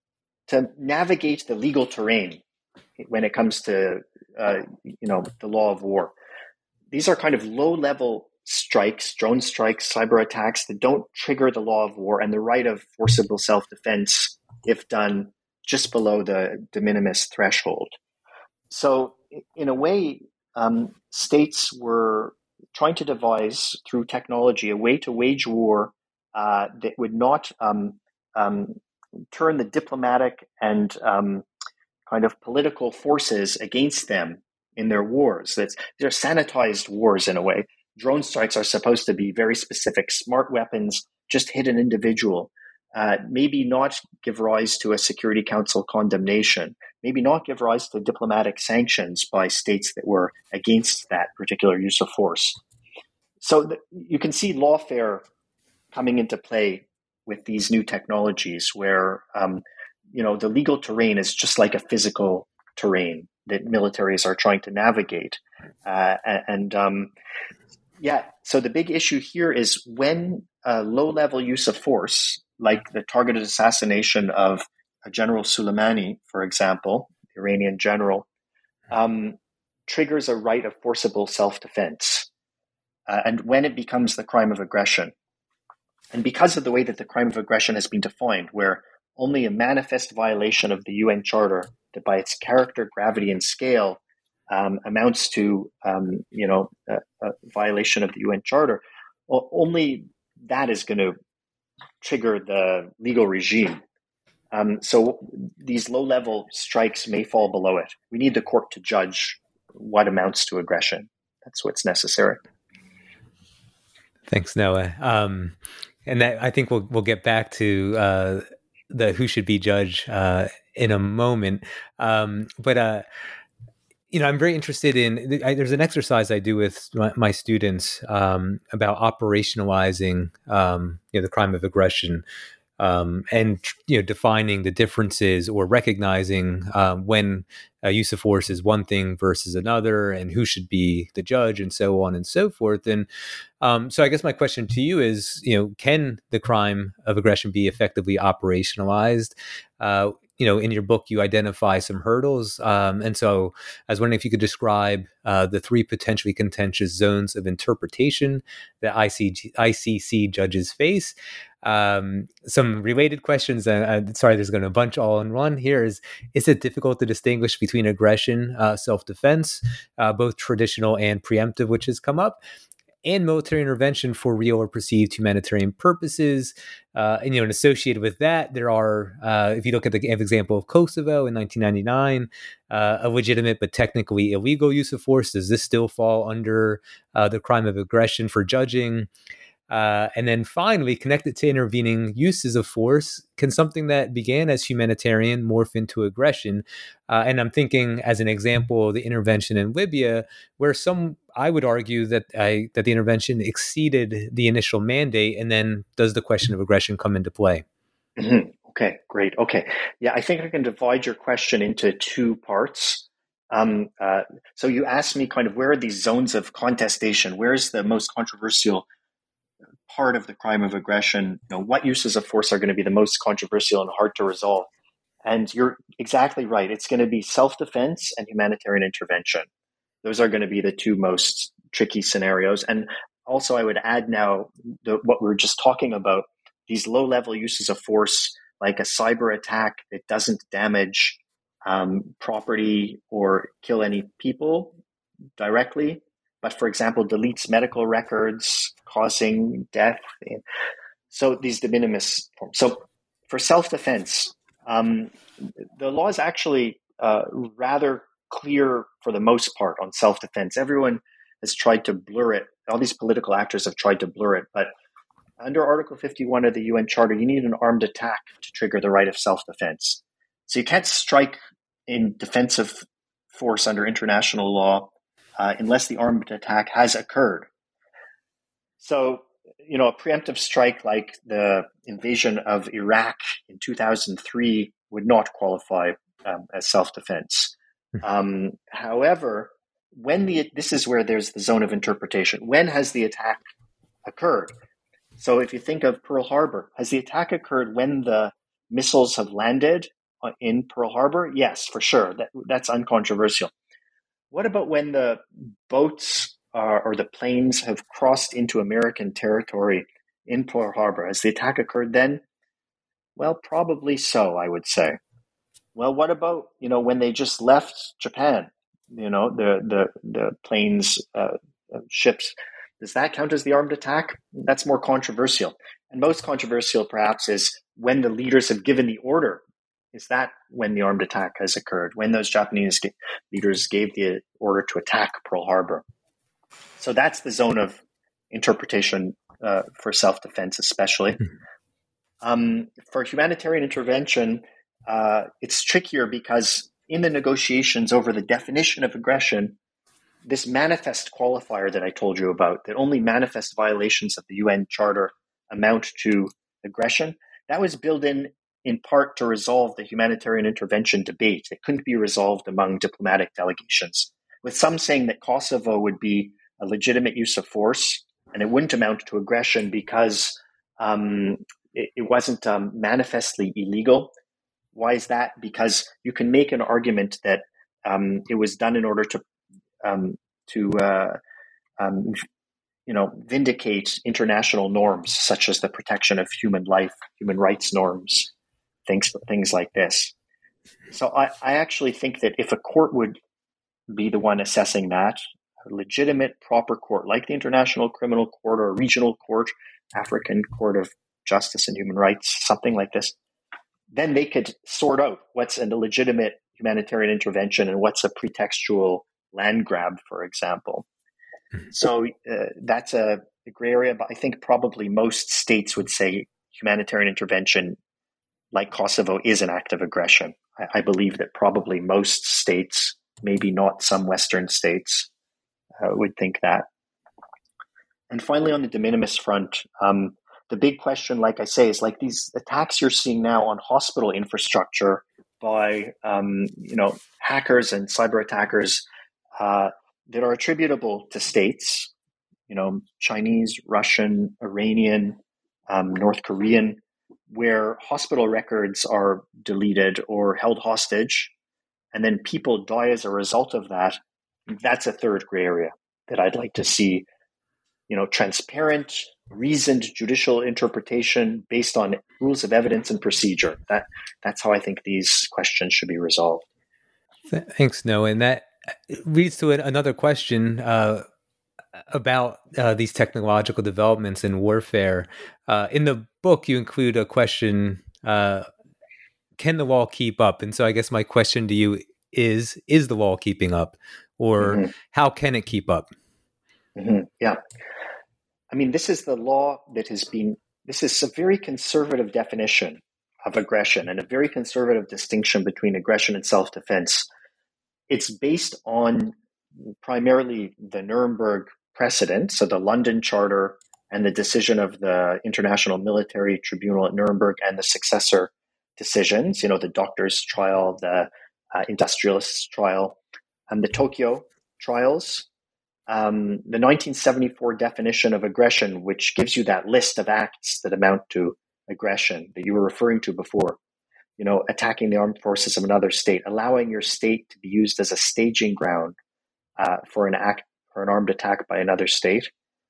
to navigate the legal terrain when it comes to uh, you know the law of war. These are kind of low-level strikes, drone strikes, cyber attacks that don't trigger the law of war and the right of forcible self-defense if done just below the de minimis threshold. So in a way, um, states were trying to devise through technology a way to wage war uh, that would not um, um, turn the diplomatic and um, kind of political forces against them in their wars. That's, they're sanitized wars in a way. Drone strikes are supposed to be very specific, smart weapons, just hit an individual. Uh, maybe not give rise to a Security Council condemnation, maybe not give rise to diplomatic sanctions by states that were against that particular use of force. So the, you can see lawfare coming into play with these new technologies where, um, you know, the legal terrain is just like a physical terrain that militaries are trying to navigate. Uh, and um, yeah, so the big issue here is when a low-level use of force, like the targeted assassination of General Soleimani, for example, the Iranian general, um, triggers a right of forcible self-defense, uh, and when it becomes the crime of aggression. And because of the way that the crime of aggression has been defined, where only a manifest violation of the U N Charter that by its character, gravity, and scale um, amounts to, um, you know, a, a violation of the U N Charter, well, only that is going to trigger the legal regime. Um, so these low-level strikes may fall below it. We need the court to judge what amounts to aggression. That's what's necessary. Thanks, Noah. Um, and that, I think we'll we'll get back to uh, the who should be judge uh, in a moment. Um, but uh, you know, I'm very interested in. I, there's an exercise I do with my, my students um, about operationalizing um, you know, the crime of aggression. Um, and you know, defining the differences or recognizing um, when a use of force is one thing versus another, and who should be the judge, and so on and so forth. And um, so, I guess my question to you is, you know, can the crime of aggression be effectively operationalized? Uh, you know, in your book, you identify some hurdles, um, and so I was wondering if you could describe uh, the three potentially contentious zones of interpretation that I C C judges face. Um, some related questions. Uh, uh, sorry, there's going to a bunch all in one here. Is is it difficult to distinguish between aggression, uh, self-defense, uh, both traditional and preemptive, which has come up, and military intervention for real or perceived humanitarian purposes? Uh, and you know, and associated with that, there are, uh, if you look at the example of Kosovo in nineteen ninety-nine, uh, a legitimate but technically illegal use of force. Does this still fall under uh, the crime of aggression for judging? Uh, and then finally, connected to intervening uses of force, can something that began as humanitarian morph into aggression? Uh, and I'm thinking, as an example, the intervention in Libya, where some, I would argue that I, that the intervention exceeded the initial mandate, and then does the question of aggression come into play? Mm-hmm. Okay, great. Okay. Yeah, I think I can divide your question into two parts. Um, uh, so you asked me kind of where are these zones of contestation? Where's the most controversial part of the crime of aggression? You know, what uses of force are going to be the most controversial and hard to resolve? And you're exactly right. It's going to be self-defense and humanitarian intervention. Those are going to be the two most tricky scenarios. And also I would add now the, what we were just talking about, these low-level uses of force, like a cyber attack that doesn't damage um, property or kill any people directly, but for example, deletes medical records, causing death. So these de minimis forms. So for self-defense, um, the law is actually uh, rather clear for the most part on self-defense. Everyone has tried to blur it. All these political actors have tried to blur it. But under Article fifty-one of the U N Charter, you need an armed attack to trigger the right of self-defense. So you can't strike in defensive force under international law Uh, unless the armed attack has occurred. So, you know, a preemptive strike like the invasion of Iraq in two thousand three would not qualify um, as self-defense. Um, however, when the this is where there's the zone of interpretation. When has the attack occurred? So if you think of Pearl Harbor, has the attack occurred when the missiles have landed in Pearl Harbor? Yes, for sure. That, that's uncontroversial. What about when the boats are, or the planes have crossed into American territory in Pearl Harbor? Has the attack occurred then? Well, probably so, I would say. Well, what about, you know, when they just left Japan, you know, the, the, the planes, uh, ships, does that count as the armed attack? That's more controversial. And most controversial, perhaps, is when the leaders have given the order. Is that when the armed attack has occurred? When those Japanese leaders gave the order to attack Pearl Harbor? So that's the zone of interpretation uh, for self-defense, especially. Um, for humanitarian intervention, uh, it's trickier because in the negotiations over the definition of aggression, this manifest qualifier that I told you about, that only manifest violations of the U N Charter amount to aggression, that was built in in part to resolve the humanitarian intervention debate. It couldn't be resolved among diplomatic delegations, with some saying that Kosovo would be a legitimate use of force and it wouldn't amount to aggression because um, it, it wasn't um, manifestly illegal. Why is that? Because you can make an argument that um, it was done in order to um, to uh, um, you know vindicate international norms such as the protection of human life, human rights norms, things things like this. So I, I actually think that if a court would be the one assessing that, a legitimate, proper court like the International Criminal Court or a regional court, African Court of Justice and Human Rights, something like this, then they could sort out what's a legitimate humanitarian intervention and what's a pretextual land grab, for example. So uh, that's a, a gray area, but I think probably most states would say humanitarian intervention like Kosovo is an act of aggression. I, I believe that probably most states, maybe not some Western states, uh, would think that. And finally, on the de minimis front, um, the big question, like I say, is like these attacks you're seeing now on hospital infrastructure by um, you know hackers and cyber attackers uh, that are attributable to states, you know, Chinese, Russian, Iranian, um, North Korean, where hospital records are deleted or held hostage, and then people die as a result of that. That's a third gray area that I'd like to see, you know, transparent, reasoned judicial interpretation based on rules of evidence and procedure. That that's how I think these questions should be resolved. Thanks, Noah. And that leads to another question uh, about uh, these technological developments in warfare. Uh, in the book, you include a question, uh, can the wall keep up? And so I guess my question to you is, is the wall keeping up? Or mm-hmm. how can it keep up? Mm-hmm. Yeah. I mean, this is the law that has been, this is a very conservative definition of aggression and a very conservative distinction between aggression and self-defense. It's based on primarily the Nuremberg precedent, so the London Charter and the decision of the International Military Tribunal at Nuremberg and the successor decisions, you know, the doctors' trial, the uh, industrialists' trial, and the Tokyo trials. Um, the nineteen seventy-four definition of aggression, which gives you that list of acts that amount to aggression that you were referring to before, you know, attacking the armed forces of another state, allowing your state to be used as a staging ground uh, for an act, for an armed attack by another state.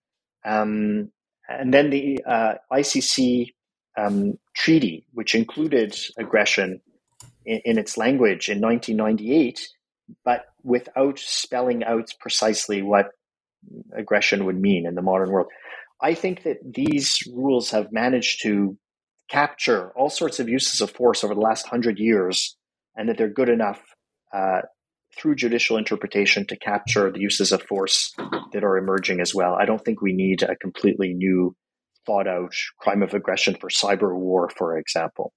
Um, and then the uh, I C C um, treaty, which included aggression in, in its language in nineteen ninety-eight, but without spelling out precisely what aggression would mean in the modern world. I think that these rules have managed to capture all sorts of uses of force over the last hundred years, and that they're good enough uh, through judicial interpretation to capture the uses of force that are emerging as well. I don't think we need a completely new, thought out crime of aggression for cyber war, for example.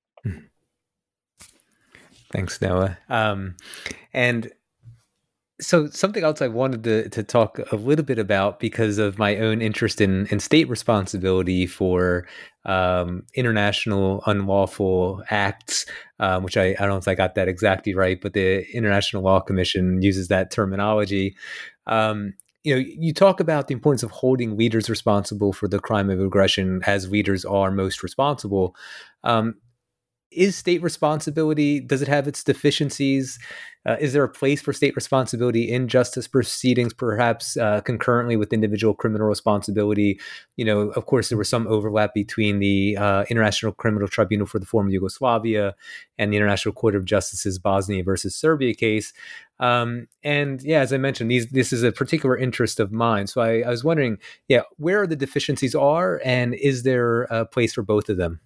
Thanks, Noah. Um, and so something else I wanted to, to talk a little bit about because of my own interest in, in state responsibility for um, international unlawful acts, um, which I, I don't know if I got that exactly right, but the International Law Commission uses that terminology. Um, you know, you talk about the importance of holding leaders responsible for the crime of aggression as leaders are most responsible. Um, is state responsibility, does it have its deficiencies? Uh, is there a place for state responsibility in justice proceedings, perhaps uh, concurrently with individual criminal responsibility? You know, of course, there was some overlap between the uh, International Criminal Tribunal for the former Yugoslavia and the International Court of Justice's Bosnia versus Serbia case. Um, and yeah, as I mentioned, these, this is a particular interest of mine. So I, I was wondering, yeah, where the deficiencies are, and is there a place for both of them?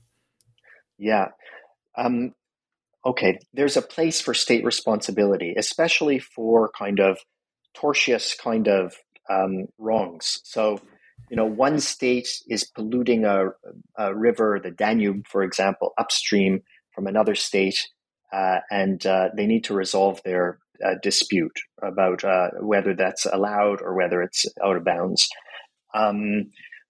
Yeah. Um, okay, there's a place for state responsibility, especially for kind of tortious kind of um, wrongs. So, you know, one state is polluting a, a river, the Danube, for example, upstream from another state, uh, and uh, they need to resolve their uh, dispute about uh, whether that's allowed or whether it's out of bounds. Um,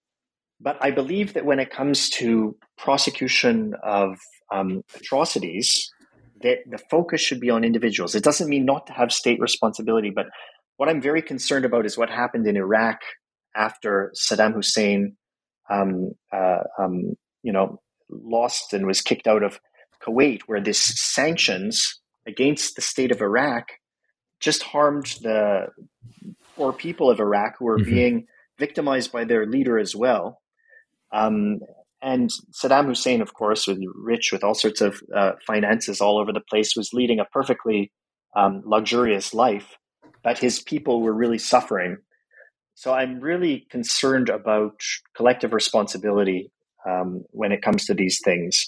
but I believe that when it comes to prosecution of um, atrocities, that the focus should be on individuals. It doesn't mean not to have state responsibility, but what I'm very concerned about is what happened in Iraq after Saddam Hussein, um, uh, um, you know, lost and was kicked out of Kuwait, where this sanctions against the state of Iraq just harmed the poor people of Iraq who were mm-hmm. being victimized by their leader as well. Um, and Saddam Hussein, of course, was rich with all sorts of uh, finances all over the place, was leading a perfectly um, luxurious life, but his people were really suffering. So I'm really concerned about collective responsibility um, when it comes to these things.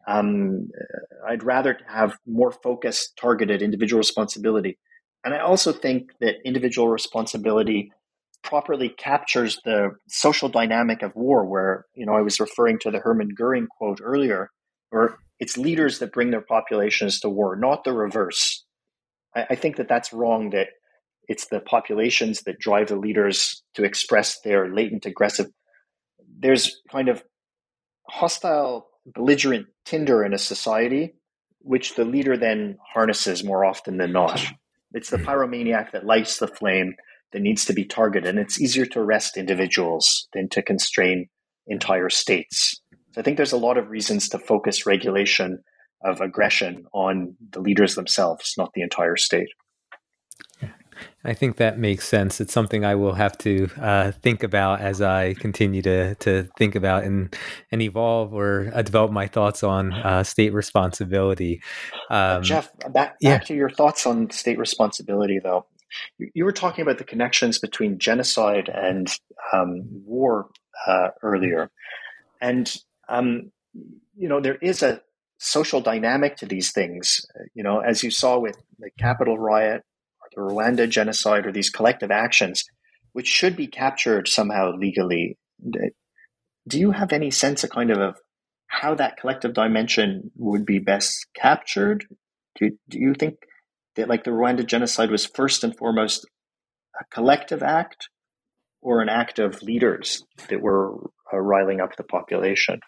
Um, I'd rather have more focused, targeted individual responsibility. And I also think that individual responsibility properly captures the social dynamic of war, where, you know, I was referring to the Hermann Goering quote earlier, where it's leaders that bring their populations to war, not the reverse. I, I think that that's wrong, that it's the populations that drive the leaders to express their latent aggressive. There's kind of hostile, belligerent tinder in a society, which the leader then harnesses more often than not. It's the pyromaniac that lights the flame that needs to be targeted. And it's easier to arrest individuals than to constrain entire states. So I think there's a lot of reasons to focus regulation of aggression on the leaders themselves, not the entire state. I think that makes sense. It's something I will have to uh, think about as I continue to to think about and and evolve or uh, develop my thoughts on uh, state responsibility. Um, uh, Jeff, back, back yeah. to your thoughts on state responsibility, though. You, you were talking about the connections between genocide and um, war uh, earlier. And, um, you know, there is a social dynamic to these things. You know, as you saw with the Capitol riot, the Rwanda genocide, or these collective actions, which should be captured somehow legally. Do you have any sense of kind of, of how that collective dimension would be best captured? Do, do you think that, like, the Rwanda genocide was first and foremost a collective act, or an act of leaders that were uh, riling up the population?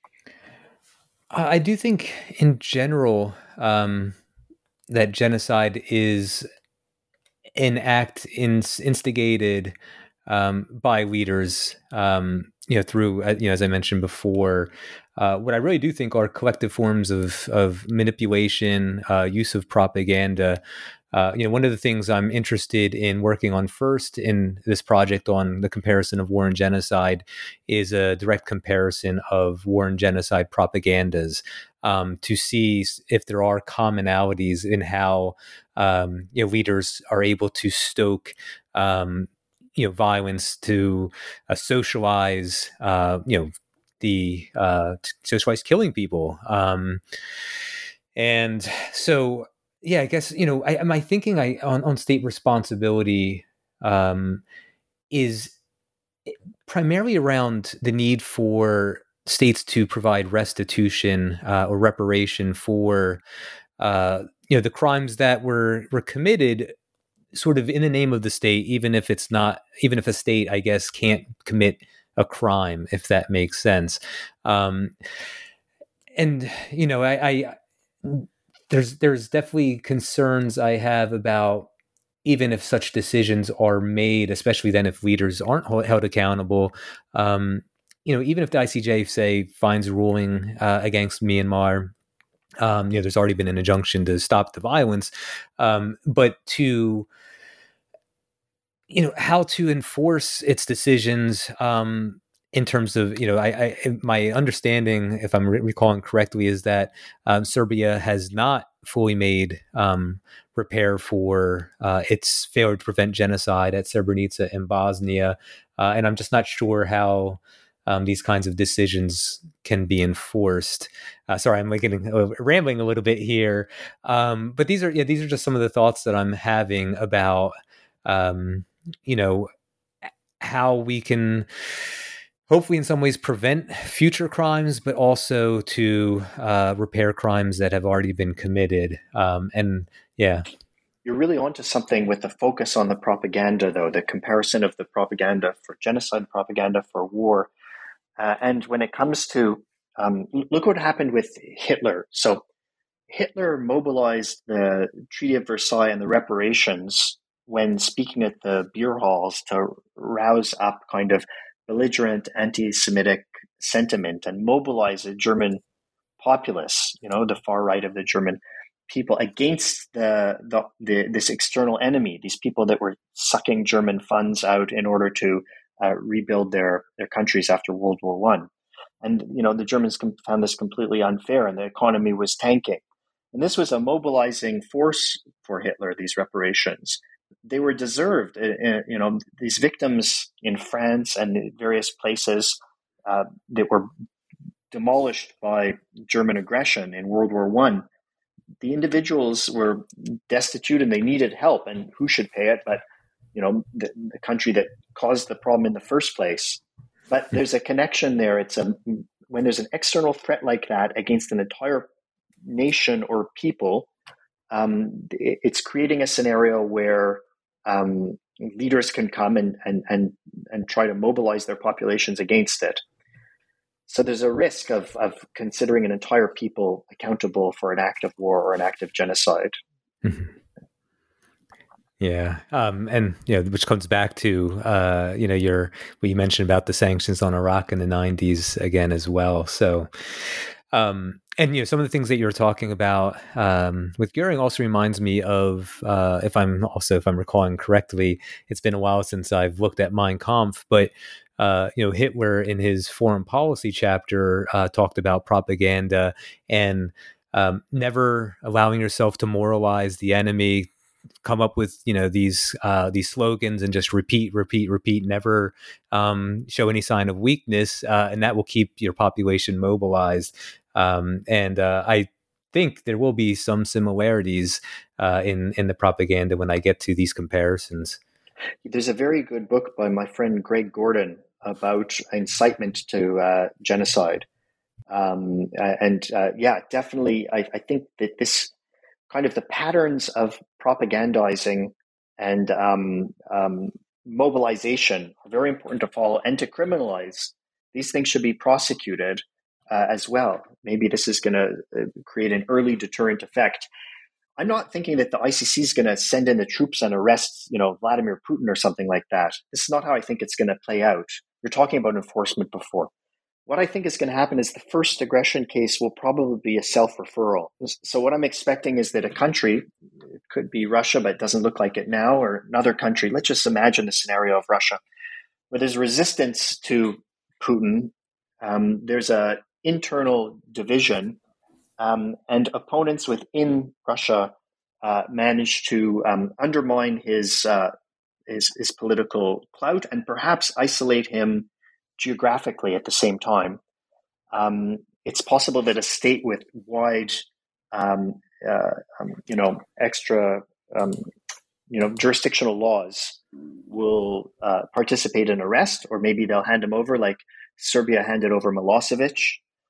I do think in general um, that genocide is an act in, instigated um, by leaders, um, you know, through, you know, as I mentioned before, uh, what I really do think are collective forms of, of manipulation, uh, use of propaganda. Uh, you know, one of the things I'm interested in working on first in this project on the comparison of war and genocide is a direct comparison of war and genocide propagandas, um, to see if there are commonalities in how um, you know, leaders are able to stoke um, you know, violence, to uh, socialize uh, you know, the uh, socialize killing people, um, and so. Yeah, I guess, you know, I, my thinking I, on, on state responsibility um, is primarily around the need for states to provide restitution uh, or reparation for, uh, you know, the crimes that were were committed sort of in the name of the state, even if it's not, even if a state, I guess, can't commit a crime, if that makes sense. Um, and, you know, I... I There's there's definitely concerns I have about, even if such decisions are made, especially then if leaders aren't held accountable, um, you know, even if the I C J, say, finds a ruling uh, against Myanmar, Um, you know, there's already been an injunction to stop the violence, um, but to you know how to enforce its decisions um, in terms of you know I, I my understanding, if I'm re- recalling correctly, is that um, Serbia has not fully made um, repair for uh, its failure to prevent genocide at Srebrenica in Bosnia, uh, and I'm just not sure how um, these kinds of decisions can be enforced. Uh, sorry, I'm like getting uh, rambling a little bit here, um, but these are yeah these are just some of the thoughts that I'm having about. Um, you know, how we can hopefully in some ways prevent future crimes, but also to uh, repair crimes that have already been committed. Um, and yeah. You're really onto something with the focus on the propaganda, though, the comparison of the propaganda for genocide, propaganda for war. Uh, and when it comes to, um, look what happened with Hitler. So Hitler mobilized the Treaty of Versailles and the reparations when speaking at the beer halls to rouse up kind of belligerent anti-Semitic sentiment and mobilize a German populace, you know, the far right of the German people against the, the, the this external enemy, these people that were sucking German funds out in order to uh, rebuild their, their countries after World War One. And, you know, the Germans found this completely unfair and the economy was tanking. And this was a mobilizing force for Hitler, these reparations. They were deserved. Uh, you know, these victims in France and various places uh, that were demolished by German aggression in World War One, the individuals were destitute and they needed help. And who should pay it but, you know, the, the country that caused the problem in the first place. But there's a connection there. It's a when there's an external threat like that against an entire nation or people, um, it, it's creating a scenario where um, leaders can come and, and and and try to mobilize their populations against it. So there's a risk of of considering an entire people accountable for an act of war or an act of genocide. Mm-hmm. Yeah, um, and you know, which comes back to uh, you know your what you mentioned about the sanctions on Iraq in the nineties again as well. So, um, and you know, some of the things that you're talking about um, with Goering also reminds me of uh, if I'm also if I'm recalling correctly, it's been a while since I've looked at Mein Kampf, but uh, you know, Hitler in his foreign policy chapter uh, talked about propaganda and um, never allowing yourself to moralize the enemy. Come up with you know these uh, these slogans and just repeat, repeat, repeat. Never um, show any sign of weakness, uh, and that will keep your population mobilized. Um, and uh, I think there will be some similarities uh, in in the propaganda when I get to these comparisons. There's a very good book by my friend Greg Gordon about incitement to uh, genocide, um, and uh, yeah, definitely. I, I think that this. Kind of the patterns of propagandizing and um, um, mobilization are very important to follow and to criminalize. These things should be prosecuted uh, as well. Maybe this is going to create an early deterrent effect. I'm not thinking that the I C C is going to send in the troops and arrest, you know, Vladimir Putin or something like that. This is not how I think it's going to play out. You're talking about enforcement before. What I think is going to happen is the first aggression case will probably be a self-referral. So what I'm expecting is that a country, it could be Russia, but it doesn't look like it now, or another country, let's just imagine the scenario of Russia, where there's resistance to Putin, um, there's an internal division, um, and opponents within Russia uh, manage to um, undermine his, uh, his, his political clout and perhaps isolate him geographically at the same time. Um, it's possible that a state with wide, um, uh, um, you know, extra, um, you know, jurisdictional laws will uh, participate in arrest, or maybe they'll hand him over, like Serbia handed over Milosevic.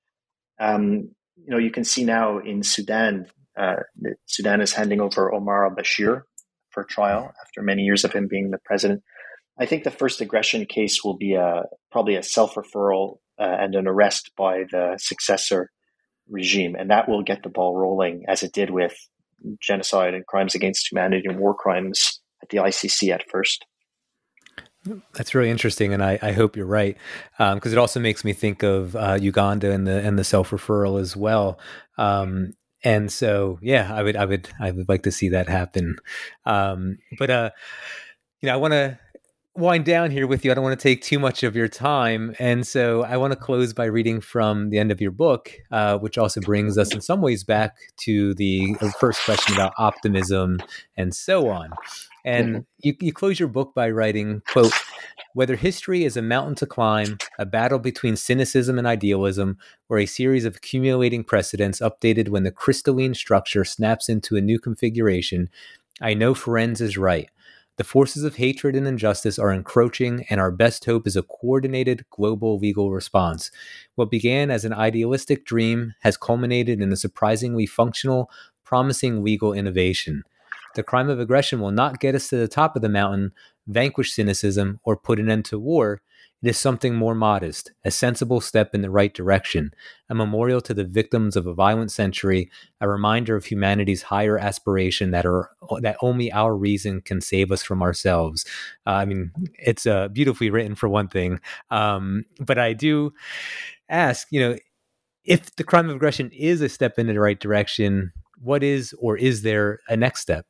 Um, you know, you can see now in Sudan, uh, that Sudan is handing over Omar al-Bashir for trial after many years of him being the president. I think the first aggression case will be a, probably a self-referral uh, and an arrest by the successor regime. And that will get the ball rolling, as it did with genocide and crimes against humanity and war crimes at the I C C at first. That's really interesting, and I, I hope you're right, because um, it also makes me think of uh, Uganda and the and the self-referral as well. Um, And so, yeah, I would, I would, I would like to see that happen. Um, but, uh, you know, I want to wind down here with you. I don't want to take too much of your time. And so I want to close by reading from the end of your book, uh, which also brings us in some ways back to the first question about optimism and so on. And mm-hmm. you, you close your book by writing, quote, "Whether history is a mountain to climb, a battle between cynicism and idealism, or a series of accumulating precedents updated when the crystalline structure snaps into a new configuration, I know Ferencz is right. The forces of hatred and injustice are encroaching, and our best hope is a coordinated global legal response. What began as an idealistic dream has culminated in a surprisingly functional, promising legal innovation. The crime of aggression will not get us to the top of the mountain, vanquish cynicism, or put an end to war. It is something more modest, a sensible step in the right direction, a memorial to the victims of a violent century, a reminder of humanity's higher aspiration that are that only our reason can save us from ourselves." Uh, I mean, it's uh, beautifully written for one thing, um, but I do ask, you know, if the crime of aggression is a step in the right direction, what is or is there a next step?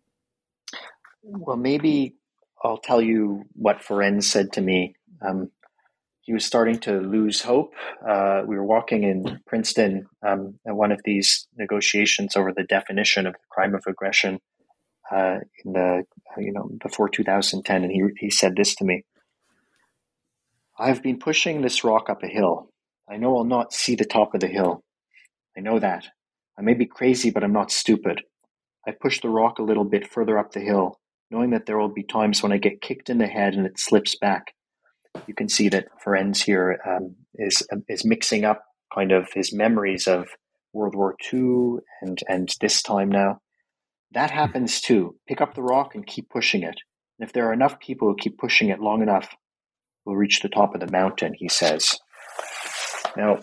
Well, maybe I'll tell you what Ferencz said to me. Um, he was starting to lose hope. Uh, we were walking in Princeton um, at one of these negotiations over the definition of the crime of aggression uh, in the you know before two thousand ten, and he he said this to me: "I've been pushing this rock up a hill. I know I'll not see the top of the hill. I know that. I may be crazy, but I'm not stupid. I push the rock a little bit further up the hill, knowing that there will be times when I get kicked in the head and it slips back." You can see that Ferencz here um, is is mixing up kind of his memories of World War Two and, and this time now. That happens too. Pick up the rock and keep pushing it. And if there are enough people who keep pushing it long enough, we'll reach the top of the mountain, he says. Now,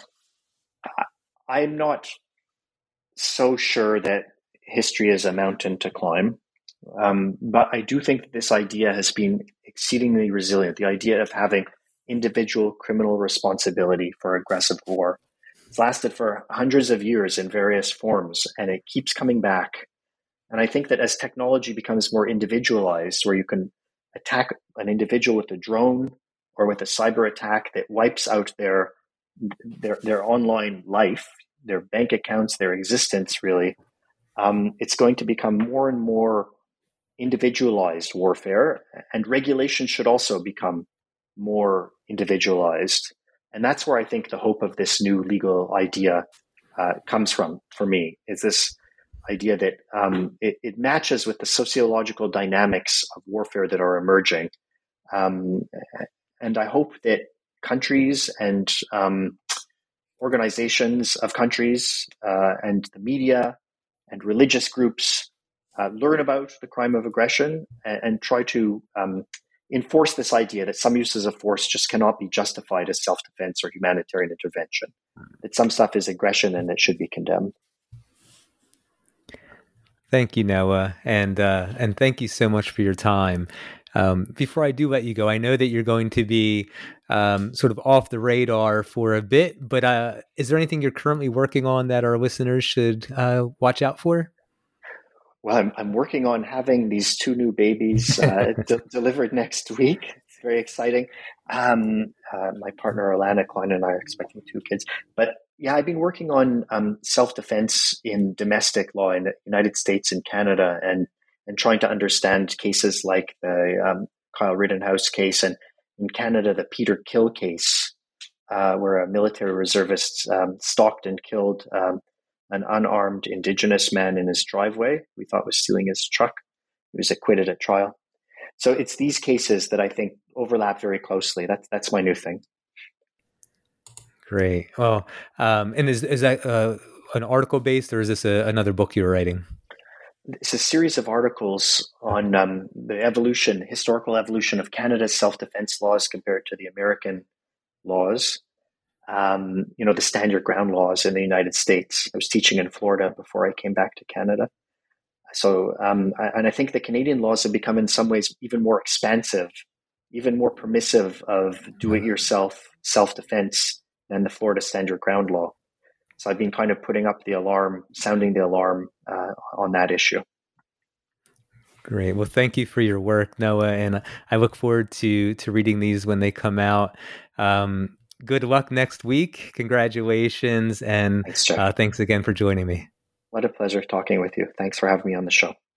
I'm not so sure that history is a mountain to climb. Um, but I do think that this idea has been exceedingly resilient, the idea of having individual criminal responsibility for aggressive war. It's lasted for hundreds of years in various forms, and it keeps coming back. And I think that as technology becomes more individualized, where you can attack an individual with a drone or with a cyber attack that wipes out their their, their online life, their bank accounts, their existence, really, um, it's going to become more and more individualized warfare, and regulation should also become more individualized. And that's where I think the hope of this new legal idea uh, comes from, for me, is this idea that um, it, it matches with the sociological dynamics of warfare that are emerging. Um, and I hope that countries and um, organizations of countries uh, and the media and religious groups Uh, learn about the crime of aggression and, and try to um, enforce this idea that some uses of force just cannot be justified as self-defense or humanitarian intervention, that some stuff is aggression and it should be condemned. Thank you, Noah, and uh, and thank you so much for your time. Um, before I do let you go, I know that you're going to be um, sort of off the radar for a bit, but uh, is there anything you're currently working on that our listeners should uh, watch out for? Well, I'm, I'm working on having these two new babies uh, de- delivered next week. It's very exciting. Um, uh, my partner, Alana Klein, and I are expecting two kids. But yeah, I've been working on um, self-defense in domestic law in the United States and Canada, and, and trying to understand cases like the um, Kyle Rittenhouse case, and in Canada, the Peter Kill case, uh, where a military reservist um, stalked and killed um, an unarmed Indigenous man in his driveway we thought was stealing his truck. He was acquitted at trial. So it's these cases that I think overlap very closely. That's that's my new thing. Great. Well, um, and is is that uh, an article based, or is this a, another book you're writing? It's a series of articles on um, the evolution, historical evolution of Canada's self-defense laws compared to the American laws. Um, you know, the stand your ground laws in the United States. I was teaching in Florida before I came back to Canada. So, um, and I think the Canadian laws have become in some ways even more expansive, even more permissive of do-it-yourself self-defense than the Florida stand your ground law. So I've been kind of putting up the alarm, sounding the alarm uh, on that issue. Great. Well, thank you for your work, Noah, and I look forward to to reading these when they come out. Um, good luck next week. Congratulations, and Thanks, Jeff. Uh, thanks again for joining me. What a pleasure talking with you. Thanks for having me on the show.